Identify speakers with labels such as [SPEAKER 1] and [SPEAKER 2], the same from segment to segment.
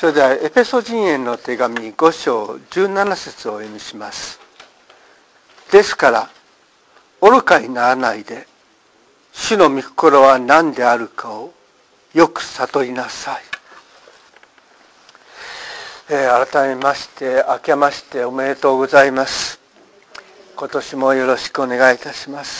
[SPEAKER 1] それではエペソ人への手紙5章17節をお読みします。ですから愚かにならないで、主の御心は何であるかをよく悟りなさい。改めまして明けましておめでとうございます。今年もよろしくお願いいたします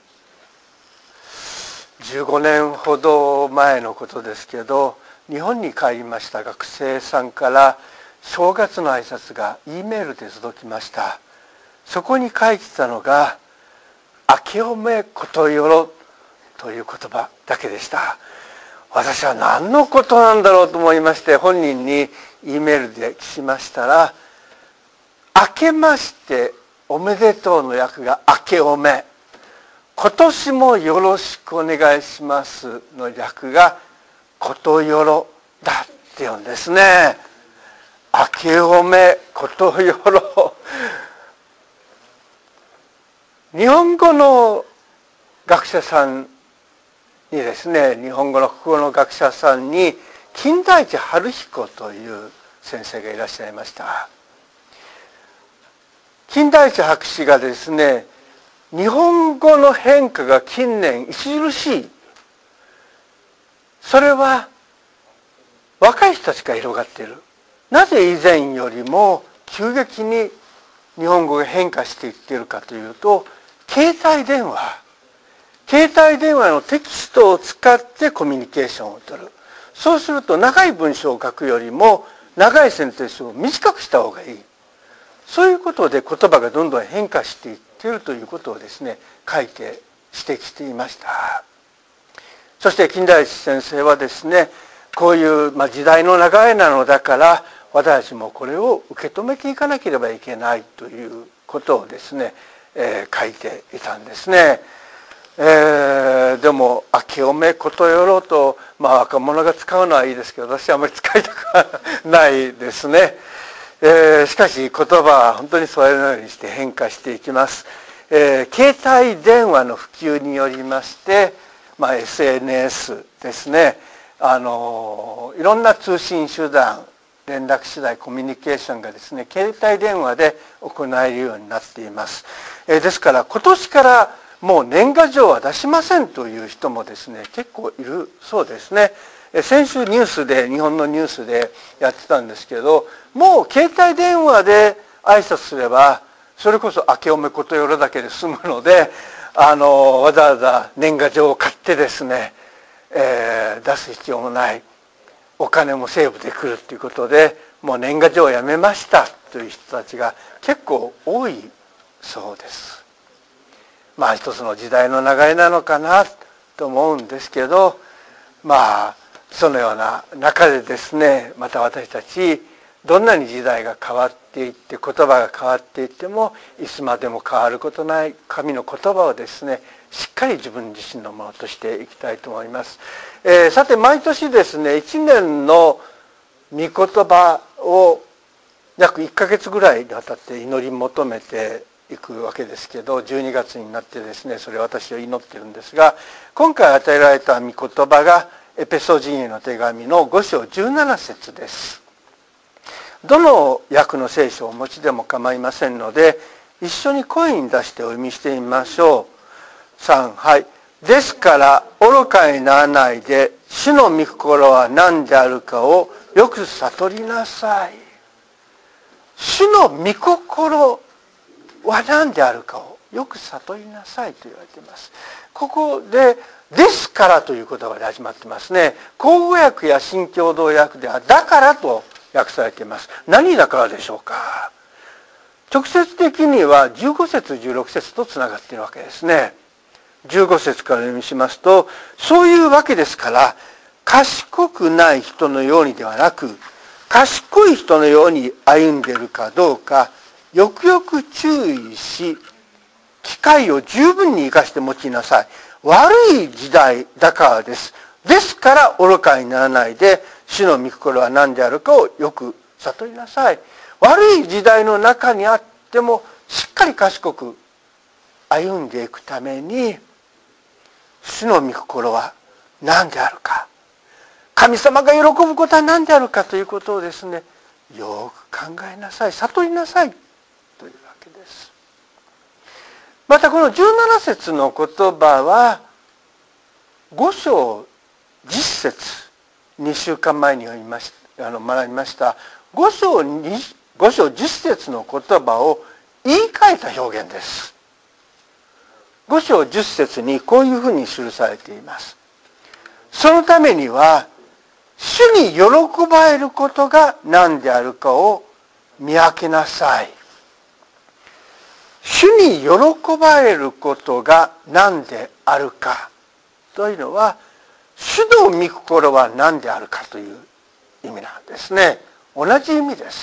[SPEAKER 1] 。15年ほど前のことですけど、日本に帰りました学生さんから正月の挨拶が E メールで届きました。そこに書いてたのが明けおめことよろという言葉だけでした。私は何のことなんだろうと思いまして、本人に E メールで聞きましたら、明けましておめでとうの訳が明けおめ、今年もよろしくお願いしますの略がことよろだって言うんですね。明けおめことよろ。日本語の学者さんにですね、日本語の国語の学者さんに金田一春彦という先生がいらっしゃいました。金田一博士がですね、日本語の変化が近年著しい。それは若い人たちが広がっている。なぜ以前よりも急激に日本語が変化していっているかというと、携帯電話のテキストを使ってコミュニケーションを取る。そうすると長い文章を書くよりも長いセンテンスを短くした方がいい。そういうことで言葉がどんどん変化していっているということをですね、書いて指摘していました。そして金田一先生はですね、こういう時代の流れなのだから私たちもこれを受け止めていかなければいけないということをですね、書いていたんですね。でも明けおめことよろと、若者が使うのはいいですけど、私はあまり使いたくないですね。しかし言葉は本当にそれのようにして変化していきます。携帯電話の普及によりまして、SNS ですね、いろんな通信手段、連絡手段、コミュニケーションがですね、携帯電話で行えるようになっています。ですから今年からもう年賀状は出しませんという人もですね、結構いるそうですね。先週ニュースで、日本のニュースでやってたんですけど、もう携帯電話で挨拶すれば、それこそ明けおめことよろだけで済むので、わざわざ年賀状を買ってですね、出す必要もない。お金もセーブできるということで、もう年賀状をやめましたという人たちが結構多いそうです。一つの時代の流れなのかなと思うんですけど、そのような中でですね、また私たちどんなに時代が変わっていって言葉が変わっていってもいつまでも変わることない神の言葉をですね、しっかり自分自身のものとしていきたいと思います。さて毎年ですね、1年の御言葉を約1ヶ月ぐらいにわたって祈り求めていくわけですけど、12月になってですね、それを私は祈っているんですが、今回与えられた御言葉がエペソ人への手紙の5章17節です。どの訳の聖書をお持ちでも構いませんので、一緒に声に出してお読みしてみましょう。3、はい。ですから愚かにならないで、主の御心は何であるかをよく悟りなさい。主の御心は何であるかをよく悟りなさいと言われています。ここでですからという言葉で始まってますね。口語訳や新共同訳ではだからと訳されています。何だからでしょうか。直接的には15節16節とつながっているわけですね。15節から読みしますと、そういうわけですから賢くない人のようにではなく、賢い人のように歩んでいるかどうかよくよく注意し、機会を十分に生かして用いなさい。悪い時代だからです。ですから愚かにならないで、主の御心は何であるかをよく悟りなさい。悪い時代の中にあってもしっかり賢く歩んでいくために、主の御心は何であるか。 神様が喜ぶことは何であるかということをですね、よく考えなさい、悟りなさいというわけです。またこの17節の言葉は5章10節、2週間前に学びました5章10節の言葉を言い換えた表現です。5章10節にこういうふうに記されています。そのためには主に喜ばれることが何であるかを見分けなさい。主に喜ばれることが何であるかというのは、主の御心は何であるかという意味なんですね。同じ意味です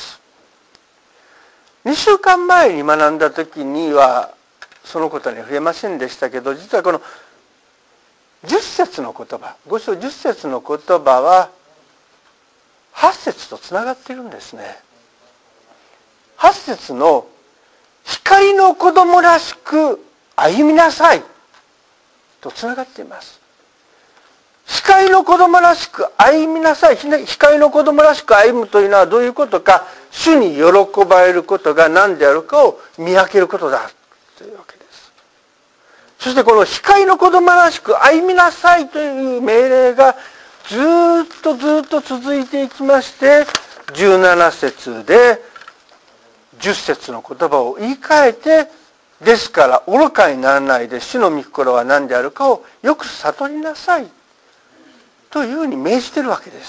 [SPEAKER 1] 。2週間前に学んだ時にはそのことに触れませんでしたけど、実はこの10節の言葉、5章10節の言葉は8節とつながっているんですね。8節の光の子供らしく歩みなさいとつながっています。光の子供らしく歩みなさい。光の子供らしく歩むというのはどういうことか、主に喜ばれることが何であるかを見分けることだというわけです。そしてこの光の子供らしく歩みなさいという命令がずっと続いていきまして、17節で10節の言葉を言い換えて、ですから愚かにならないで主の御心は何であるかをよく悟りなさいというふうに命じているわけです。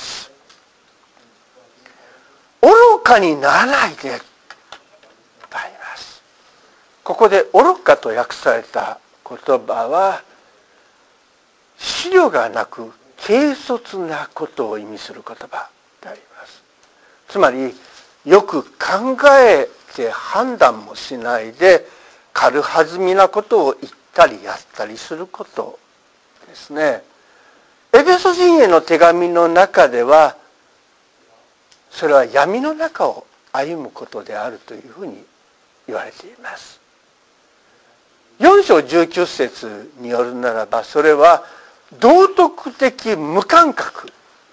[SPEAKER 1] 愚かにならないでとあります。ここで愚かと訳された言葉は、思慮がなく軽率なことを意味する言葉であります。つまりよく考えて判断もしないで軽はずみなことを言ったりやったりすることですね。エペソ人への手紙の中では、それは闇の中を歩むことであるというふうに言われています。4章19節によるならば、それは道徳的無感覚、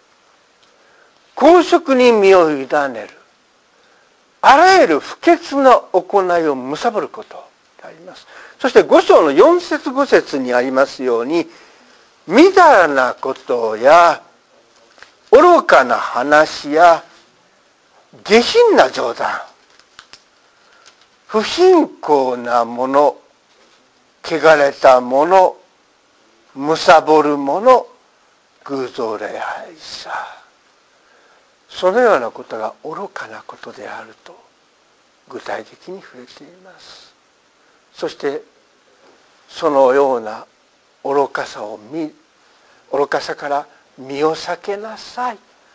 [SPEAKER 1] 公職に身を委ねる、あらゆる不潔な行いを貪ることであります。そして5章の4節5節にありますように、みだらなことや愚かな話や下品な冗談、不貧困なもの、汚れたもの、貪るもの、偶像礼拝者、そのようなことが愚かなことであると具体的に触れています。そしてそのような愚かさから身を避けなさい。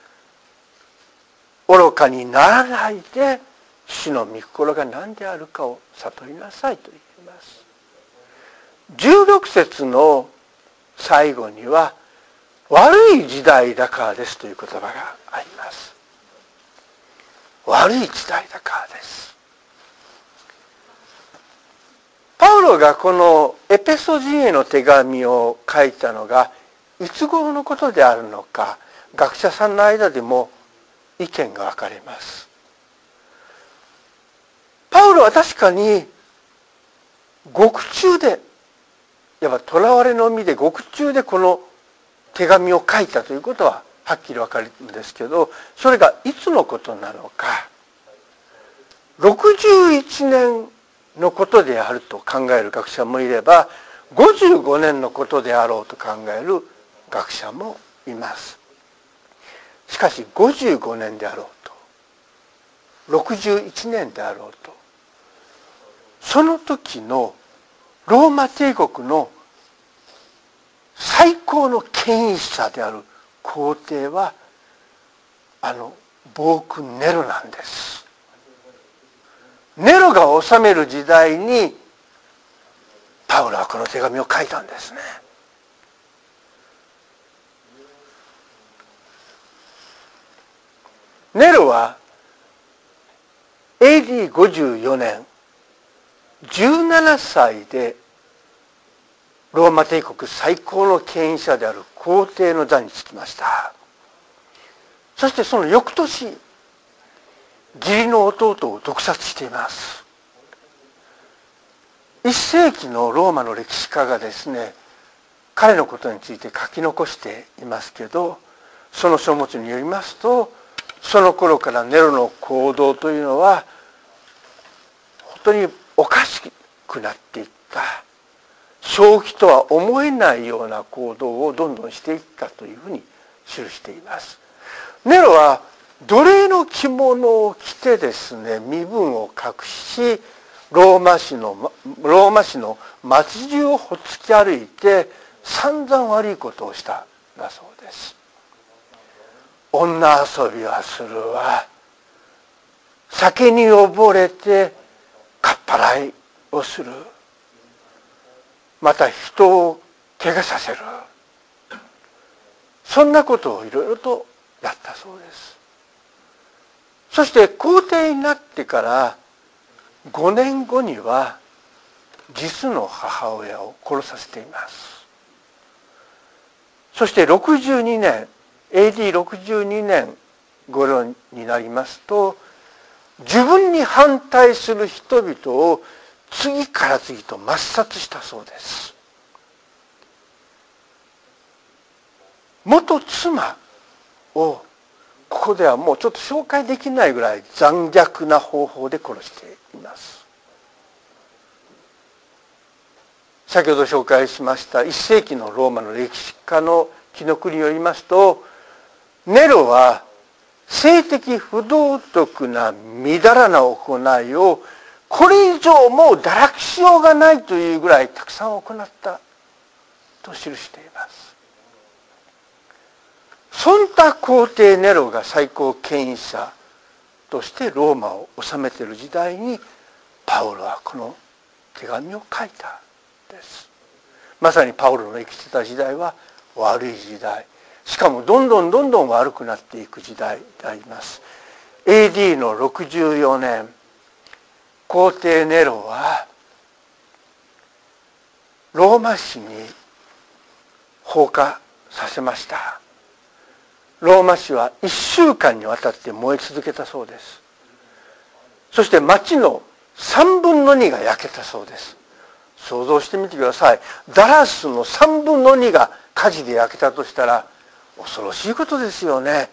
[SPEAKER 1] 愚かにならないで主の御心が何であるかを悟りなさいと言います。16節の最後には、悪い時代だからですという言葉があります。悪い時代だからです。パウロがこのエペソ人への手紙を書いたのがいつ頃のことであるのか、学者さんの間でも意見が分かれます。パウロは確かに獄中で、いわば囚われの身で獄中でこの手紙を書いたということははっきり分かるんですけど、それがいつのことなのか、61年のことであると考える学者もいれば、55年のことであろうと考える学者もいます。しかし55年であろうと61年であろうと、その時のローマ帝国の最高の権威者である皇帝は暴君ネロなんです。ネロが治める時代にパウロはこの手紙を書いたんですね。ネロは AD54 年17歳でローマ帝国最高の権威者である皇帝の座につきました。 そしてその翌年、義理の弟を毒殺しています。1世紀のローマの歴史家がですね、彼のことについて書き残していますけど、その書物によりますと、その頃からネロの行動というのは本当におかしくなっていった。正気とは思えないような行動をどんどんしていったというふうに記しています。ネロは奴隷の着物を着てですね、身分を隠し、ローマ市の街中をほっつき歩いて散々悪いことをしたんだそうです。女遊びはするわ、酒に溺れてかっぱらいをする、また人を怪我させる、そんなことをいろいろとやったそうです。そして皇帝になってから5年後には実の母親を殺させています。そして62年 AD62 年頃になりますと、自分に反対する人々を次から次と抹殺したそうです。元妻をここではもうちょっと紹介できないぐらい残虐な方法で殺しています。先ほど紹介しました1世紀のローマの歴史家の記録によりますと、ネロは性的不道徳なみだらな行いをこれ以上もう堕落しようがないというぐらいたくさん行ったと記しています。そんな皇帝ネロが最高権威者としてローマを治めている時代にパウロはこの手紙を書いたんです。まさにパウロの生きてた時代は悪い時代、しかもどんどん悪くなっていく時代であります。 AD の64年、皇帝ネロはローマ市に放火させました。ローマ市は1週間にわたって燃え続けたそうです。そして町の3分の2が焼けたそうです。想像してみてください。ダラスの3分の2が火事で焼けたとしたら恐ろしいことですよね。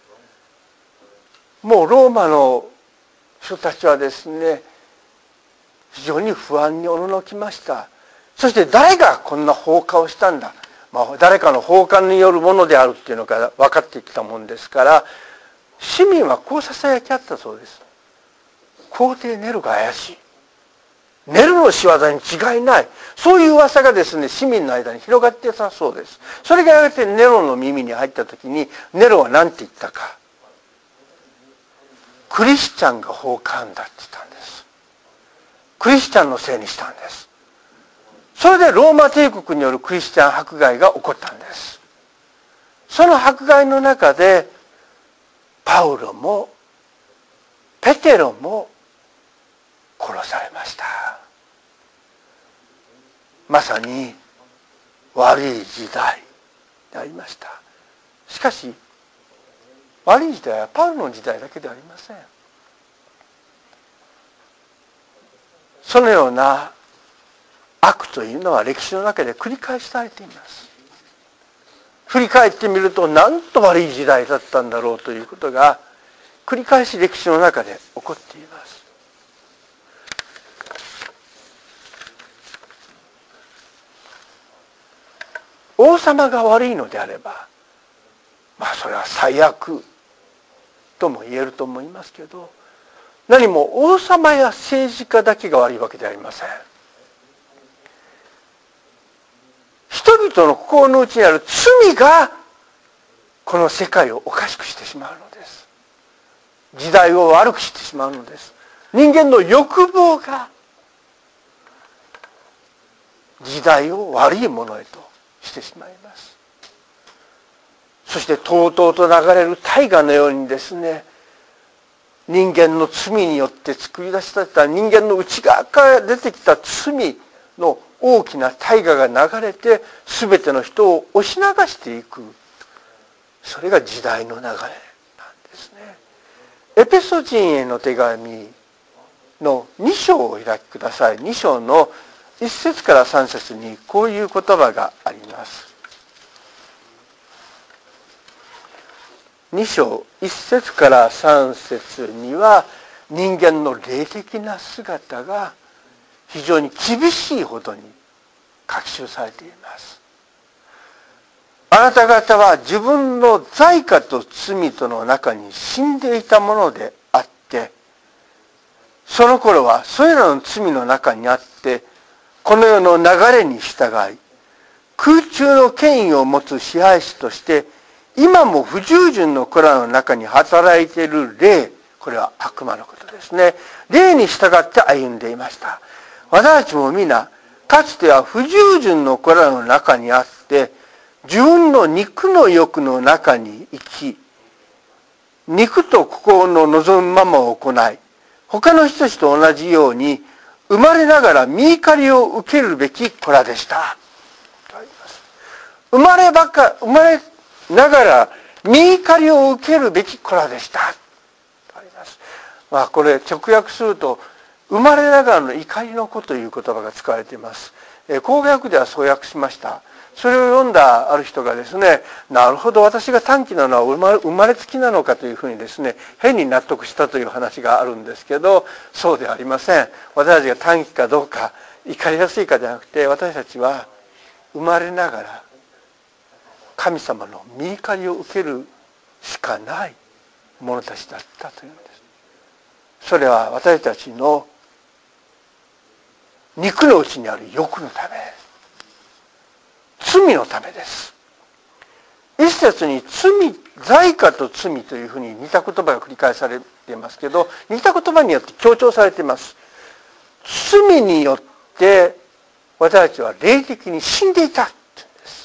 [SPEAKER 1] もうローマの人たちはですね、非常に不安におののきました。そして誰がこんな放火をしたんだ、誰かの放火によるものであるっていうのが分かってきたもんですから、市民はこうささやきあったそうです。皇帝ネロが怪しい、ネロの仕業に違いない、そういう噂がですね、市民の間に広がってたそうです。それがやがてネロの耳に入った時に、ネロは何て言ったか、クリスチャンが放火犯だって言ったんです。クリスチャンのせいにしたんです。それでローマ帝国によるクリスチャン迫害が起こったんです。その迫害の中でパウロもペテロも殺されました。まさに悪い時代でありました。しかし悪い時代はパウロの時代だけではありません。そのような悪というのは歴史の中で繰り返されています。振り返ってみると、なんと悪い時代だったんだろうということが繰り返し歴史の中で起こっています。王様が悪いのであれば、それは最悪とも言えると思いますけど、何も王様や政治家だけが悪いわけではありません。人々の心の内にある罪がこの世界をおかしくしてしまうのです。時代を悪くしてしまうのです。人間の欲望が時代を悪いものへとしてしまいます。そしてとうとうと流れる大河のようにですね、人間の罪によって作り出した人間の内側から出てきた罪の大きな大河が流れて全ての人を押し流していく、それが時代の流れなんエペソ人への手紙の2章をお開きください。2章の1節から3節にこういう言葉があります。2章1節から3節には人間の霊的な姿が非常に厳しいほどに書き記されています。あなた方は自分の罪過と罪との中に死んでいたものであって、その頃はそれらの罪の中にあって、この世の流れに従い、空中の権威を持つ支配師として、今も不従順の子らの中に働いている霊、これは悪魔のことですね。霊に従って歩んでいました。私たちも皆、かつては不従順の子らの中にあって、自分の肉の欲の中に生き、肉と心の望むままを行い、他の人たちと同じように、生まれながら身怒りを受けるべき子らでした。生まれながら身怒りを受けるべき子らでした。これ直訳すると、生まれながらの怒りの子という言葉が使われています。口語訳ではそう訳しました。それを読んだある人がですね、なるほど、私が短気なのは生まれつきなのかというふうにですね、変に納得したという話があるんですけど、そうではありません。私たちが短気かどうか、怒りやすいかじゃなくて、私たちは生まれながら神様の御怒りを受けるしかない者たちだったというんです。それは私たちの肉の内にある欲のため、罪のためです。一節に罪過と罪というふうに似た言葉が繰り返されていますけど、似た言葉によって強調されています。罪によって私たちは霊的に死んでいたって言うんです。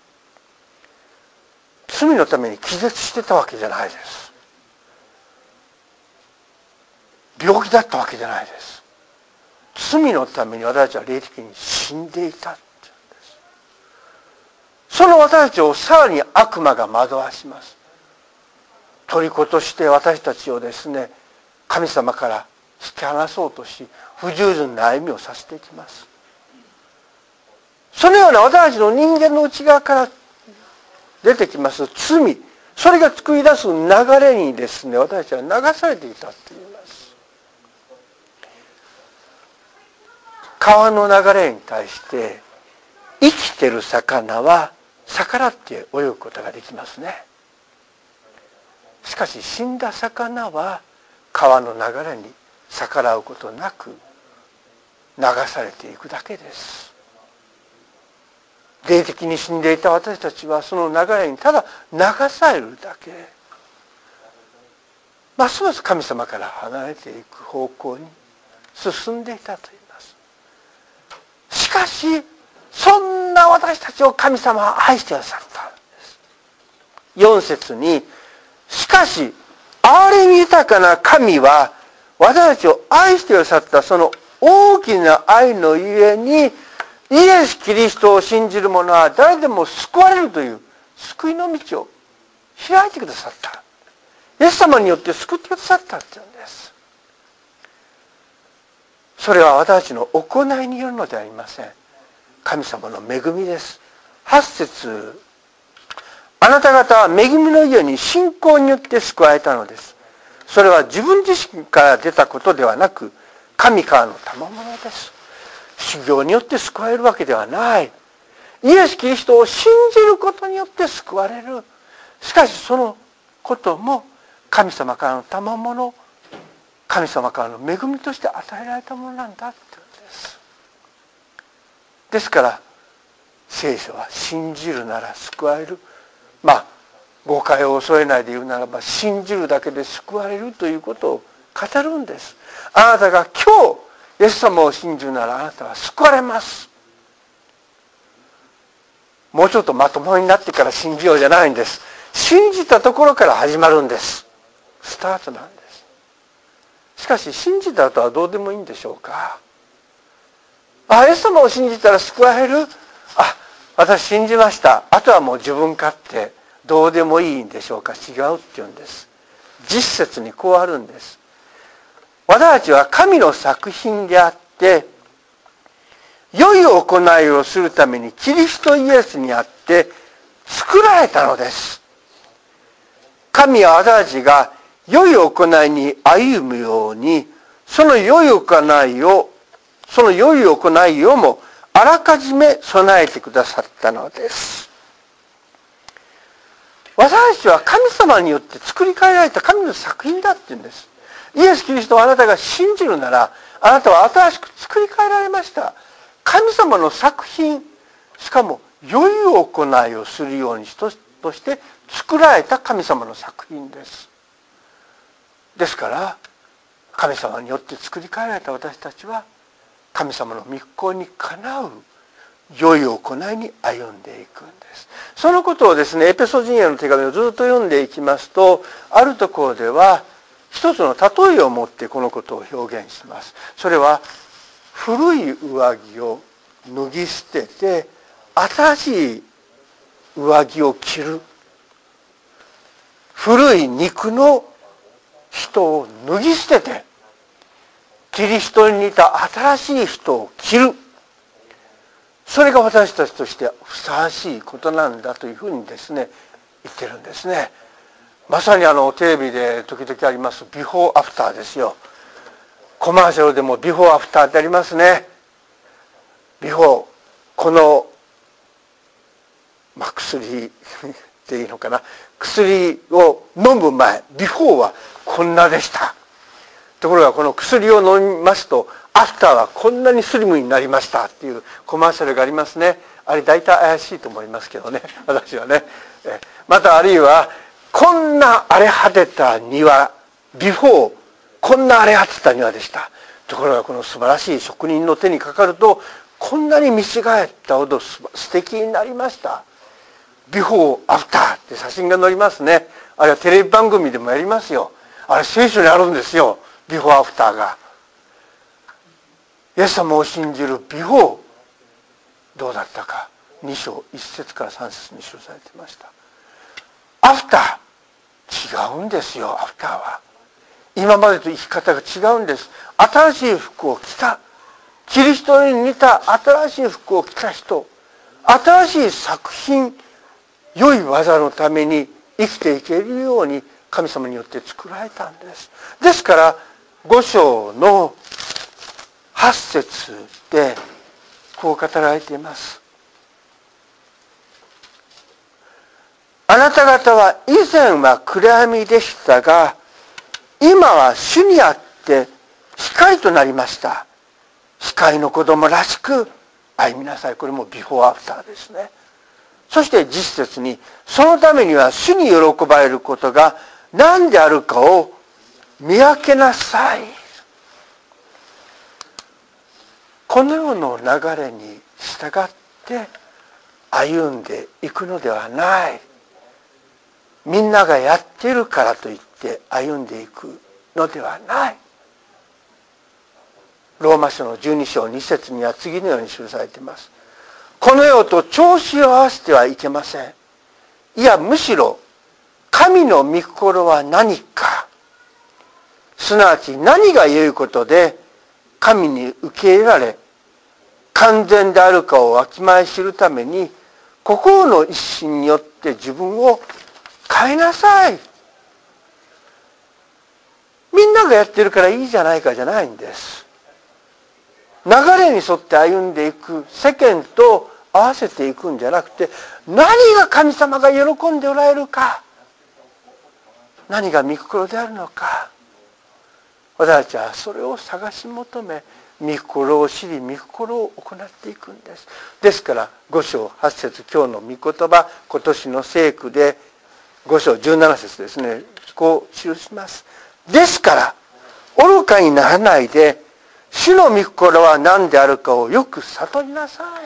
[SPEAKER 1] 罪のために気絶してたわけじゃないです。病気だったわけじゃないです。罪のために私たちは霊的に死んでいた。その私たちをさらに悪魔が惑わします。虜として私たちをですね、神様から引き離そうとし、不従順な歩みをさせていきます。そのような私たちの人間の内側から出てきます罪、それが作り出す流れにですね、私たちは流されていたと言います。川の流れに対して生きてる魚は逆らって泳ぐことができますね。しかし死んだ魚は川の流れに逆らうことなく流されていくだけです。霊的に死んでいた私たちはその流れにただ流されるだけ、ますます神様から離れていく方向に進んでいたと言います。しかしそんな私たちを神様は愛してくださったんです。4節に、しかし憐れみ豊かな神は私たちを愛してくださったその大きな愛のゆえに、イエス・キリストを信じる者は誰でも救われるという救いの道を開いてくださった。イエス様によって救ってくださったっていうんです。それは私たちの行いによるのではありません。神様の恵みです。8節、あなた方は恵みの家に信仰によって救われたのです。それは自分自身から出たことではなく、神からの賜物です。修行によって救われるわけではない。イエス・キリストを信じることによって救われる。しかしそのことも神様からの賜物、神様からの恵みとして与えられたものなんだって言うんです。ですから聖書は信じるなら救われる、誤解を恐れないで言うならば信じるだけで救われるということを語るんです。あなたが今日イエス様を信じるならあなたは救われます。もうちょっとまともになってから信じようじゃないんです。信じたところから始まるんです。スタートなんです。しかし信じた後はどうでもいいんでしょうか。イエス様を信じたら救われる。私信じました。あとはもう自分勝手どうでもいいんでしょうか。違うって言うんです。 10節にこうあるんです。私たちは神の作品であって、良い行いをするためにキリストイエスにあって作られたのです。神は私たちが良い行いに歩むように、その良い行いをもあらかじめ備えてくださったのです。私たちは神様によって作り変えられた神の作品だって言うんです。イエス・キリストをあなたが信じるなら、あなたは新しく作り変えられました。神様の作品、しかも良い行いをするようにとして作られた神様の作品です。ですから神様によって作り変えられた私たちは神様の御心にかなう良い行いに歩んでいくんです。そのことをですね、エペソ人への手紙をずっと読んでいきますと、あるところでは一つの例えを持ってこのことを表現します。それは古い上着を脱ぎ捨てて新しい上着を着る。古い肉の人を脱ぎ捨ててキリストに似た新しい人を着る。それが私たちとしてふさわしいことなんだというふうにですね言ってるんですね。まさにテレビで時々ありますビフォーアフターですよ。コマーシャルでもビフォーアフターってありますね。ビフォー、この、薬っていいのかな、薬を飲む前、ビフォーはこんなでした。ところがこの薬を飲みますとアフターはこんなにスリムになりましたっていうコマーシャルがありますね。あれ大体怪しいと思いますけどね、私はね。またあるいはこんな荒れ果てた庭、ビフォー、こんな荒れ果てた庭でした。ところがこの素晴らしい職人の手にかかるとこんなに見違えたほど素敵になりました。ビフォーアフターって写真が載りますね。あれはテレビ番組でもやりますよ。あれ聖書にあるんですよ、ビフォーアフターが。イエス様を信じるビフォーどうだったか、2章1節から3節に記されていました。アフター違うんですよ。アフターは今までと生き方が違うんです。新しい服を着た、キリストに似た新しい服を着た人、新しい作品、良い技のために生きていけるように神様によって作られたんです。ですから5章の8節でこう語られています。あなた方は以前は暗闇でしたが、今は主にあって光となりました。光の子供らしく歩みなさい。これもビフォーアフターですね。そして10節に、そのためには主に喜ばれることが何であるかを見分けなさい。この世の流れに従って歩んでいくのではない。みんながやっているからといって歩んでいくのではない。ローマ書の12章2節には次のように記されています。この世と調子を合わせてはいけません。いやむしろ神の御心は何か、すなわち何が良いことで神に受け入れられ完全であるかをわきまえ知るために、心の一心によって自分を変えなさい。みんながやってるからいいじゃないかじゃないんです。流れに沿って歩んでいく、世間と合わせていくんじゃなくて、何が神様が喜んでおられるか、何が御心であるのか、私たちはそれを探し求め、御心を知り御心を行っていくんです。ですから5章8節、今日の御言葉、今年の聖句で5章17節ですね、こう記します。ですから愚かにならないで、主の御心は何であるかをよく悟りなさい。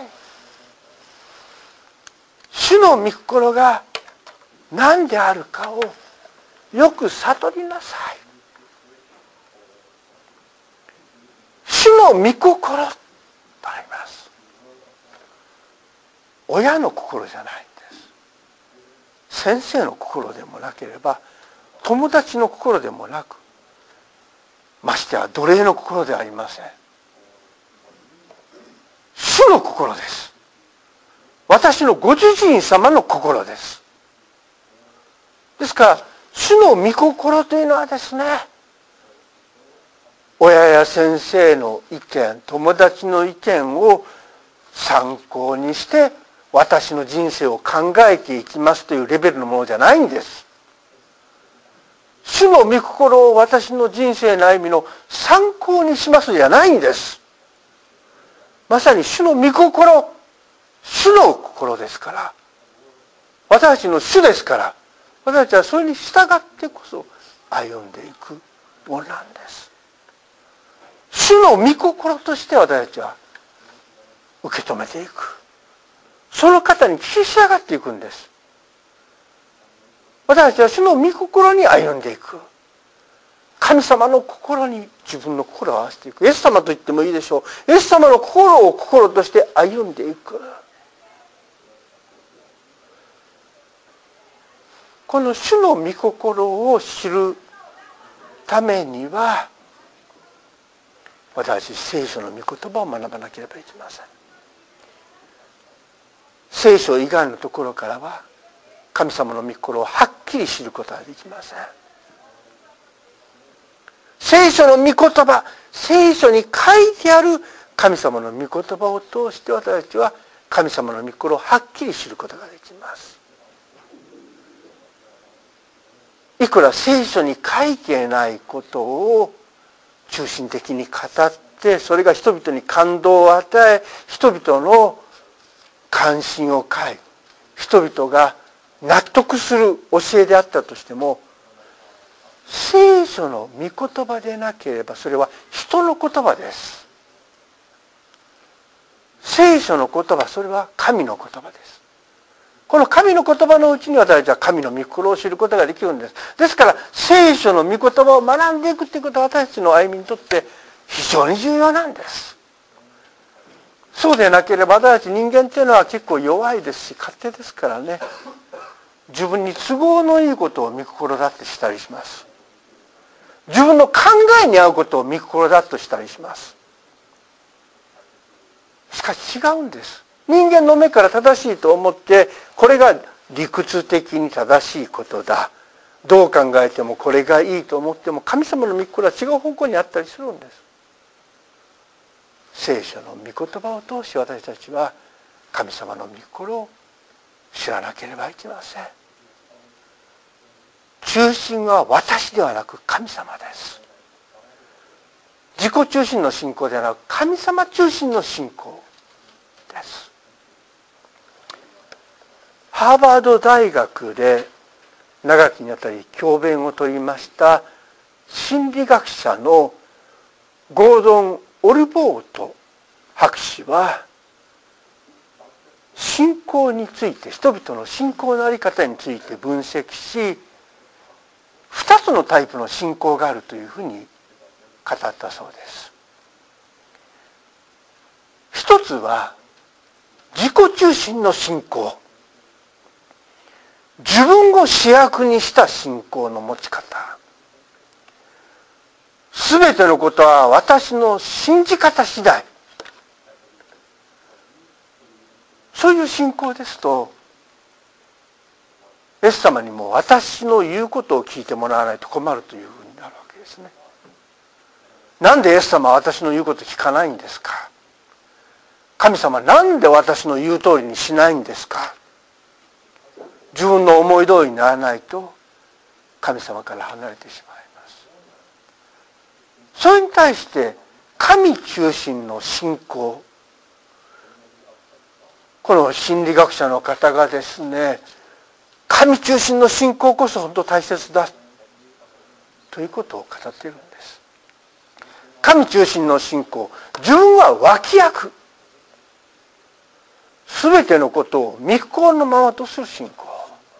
[SPEAKER 1] 主の御心が何であるかをよく悟りなさい。主の御心とあります。親の心じゃないんです。先生の心でもなければ、 友達の心でもなく、ましては奴隷の心ではありません。主の心です。私のご主人様の心です。ですから、主の御心というのはですね、親や先生の意見、友達の意見を参考にして私の人生を考えていきますというレベルのものじゃないんです。主の御心を私の人生の歩みの参考にしますじゃないんです。まさに主の御心、主の心ですから、私たちの主ですから、私たちはそれに従ってこそ歩んでいくものなんです。主の御心として私たちは受け止めていく。その方に聞き従っていくんです。私たちは主の御心に歩んでいく。神様の心に自分の心を合わせていく。イエス様と言ってもいいでしょう。イエス様の心を心として歩んでいく。この主の御心を知るためには、私、聖書の御言葉を学ばなければいけません。聖書以外のところからは、神様の御心をはっきり知ることはできません。聖書の御言葉、聖書に書いてある神様の御言葉を通して私たちは神様の御心をはっきり知ることができます。いくら聖書に書いていないことを中心的に語って、それが人々に感動を与え、人々の関心を買い、人々が納得する教えであったとしても、聖書の御言葉でなければそれは人の言葉です。聖書の言葉、それは神の言葉です。この神の言葉のうちに私たちは神の御心を知ることができるんです。ですから聖書の御言葉を学んでいくということは私たちの歩みにとって非常に重要なんです。そうでなければ私たち人間っていうのは結構弱いですし勝手ですからね、自分に都合のいいことを御心だってしたりします。自分の考えに合うことを御心だとしたりします。しかし違うんです。人間の目から正しいと思って、これが理屈的に正しいことだ、どう考えてもこれがいいと思っても、神様の御心は違う方向にあったりするんです。聖書の御言葉を通して私たちは神様の御心を知らなければいけません。中心は私ではなく神様です。自己中心の信仰ではなく神様中心の信仰です。ハーバード大学で長きにあたり教鞭をとりました心理学者のゴードン・オルボート博士は、信仰について、人々の信仰の在り方について分析し、2つのタイプの信仰があるというふうに語ったそうです。一つは自己中心の信仰、自分を主役にした信仰の持ち方。すべてのことは私の信じ方次第。そういう信仰ですと、イエス様にも私の言うことを聞いてもらわないと困るというふうになるわけですね。なんでイエス様は私の言うことを聞かないんですか。神様なんで私の言う通りにしないんですか。自分の思い通りにならないと神様から離れてしまいます。それに対して神中心の信仰、この心理学者の方がですね、神中心の信仰こそ本当大切だということを語っているんです。神中心の信仰、自分は脇役、すべてのことを御心のままとする信仰、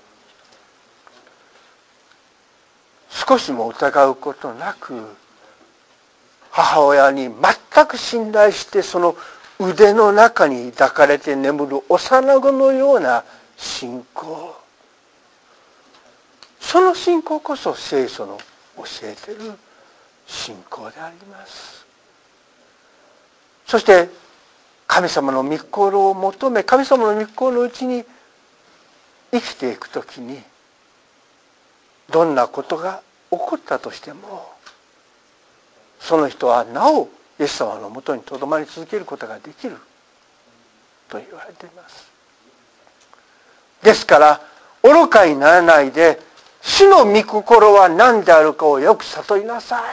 [SPEAKER 1] 少しも疑うことなく母親に全く信頼して、その腕の中に抱かれて眠る幼子のような信仰、 その信仰こそ聖書の教えている信仰であります。そして神様の御心を求め、神様の御心のうちに生きていくときに、どんなことが起こったとしても、その人はなおイエス様のもとにとどまり続けることができると言われています。ですから愚かにならないで、主の御心は何であるかをよく悟りなさい。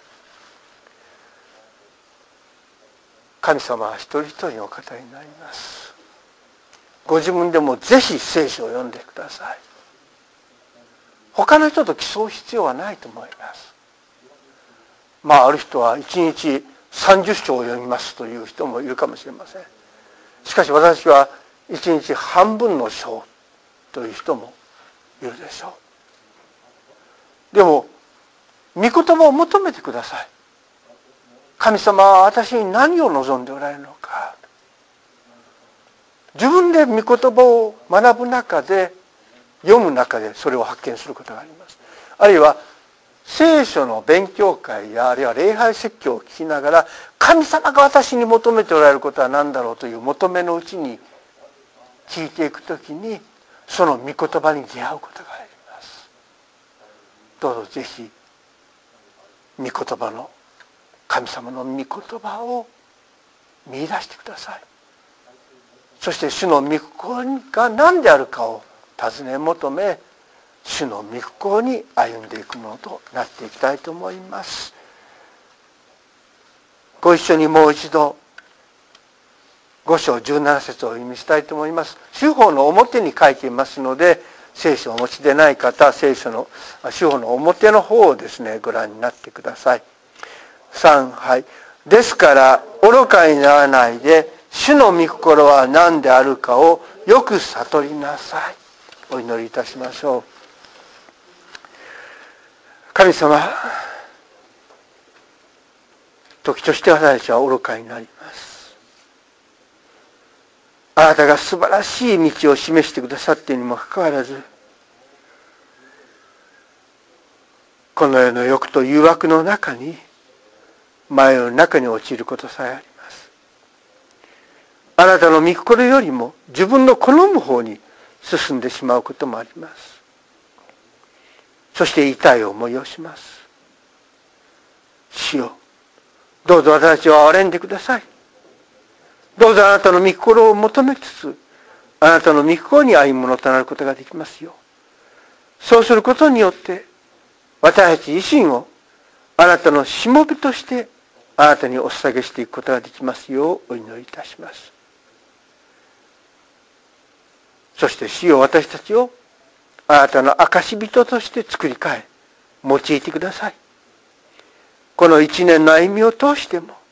[SPEAKER 1] 神様は一人一人の方になります。ご自分でもぜひ聖書を読んでください。他の人と競う必要はないと思います。ある人は1日30章を読みますという人もいるかもしれません。しかし私は1日半分の章という人もいるでしょう。でも御言葉を求めてください。神様は私に何を望んでおられるのか。自分で御言葉を学ぶ中で、読む中でそれを発見することがあります。あるいは聖書の勉強会や、あるいは礼拝説教を聞きながら、神様が私に求めておられることは何だろうという求めのうちに聞いていくときに、その御言葉に出会うことがあります。どうぞぜひ御言葉の、神様の御言葉を見出してください。そして主の御心が何であるかを尋ね求め、主の御心に歩んでいくものとなっていきたいと思います。ご一緒にもう一度5章17節をお読みしたいと思います。主法の表に書いていますので、聖書をお持ちでない方、聖書の主法の表の方をですね、ご覧になってください。3、はい。ですから愚かにならないで、主の御心は何であるかをよく悟りなさい。お祈りいたしましょう。神様、時として私たちは愚かになります。あなたが素晴らしい道を示してくださっているにもかかわらず、この世の欲と誘惑の中に、迷いの中に陥ることさえあります。あなたの御心よりも自分の好む方に進んでしまうこともあります。そして痛い思いをします。主よ、どうぞ私たちを憐れんでください。どうぞあなたの御心を求めつつ、あなたの御心に歩むものとなることができますよ。そうすることによって、私たち自身をあなたのしもべとしてあなたにお捧げしていくことができますようお祈りいたします。そして主よ、私たちをあなたの証人として作り変え、用いてください。この一年の歩みを通しても、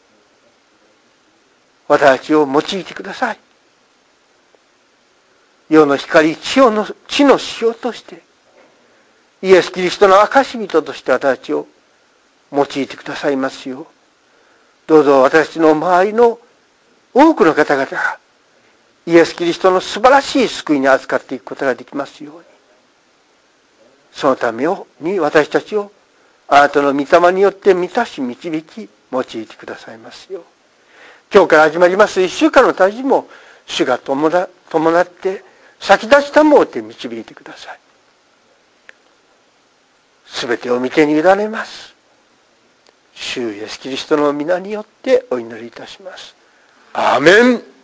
[SPEAKER 1] 私たちを用いてください。世の光、地の塩として、イエス・キリストの証人として私たちを用いてくださいますよう、どうぞ私たちの周りの多くの方々が、イエス・キリストの素晴らしい救いに預かっていくことができますように、そのために私たちをあなたの御霊によって満たし導き用いてくださいますよう、今日から始まります一週間の旅も主が伴って先立ちたもうて導いてください。すべてを御手に委ねます。主イエスキリストの皆によってお祈りいたします。アーメン。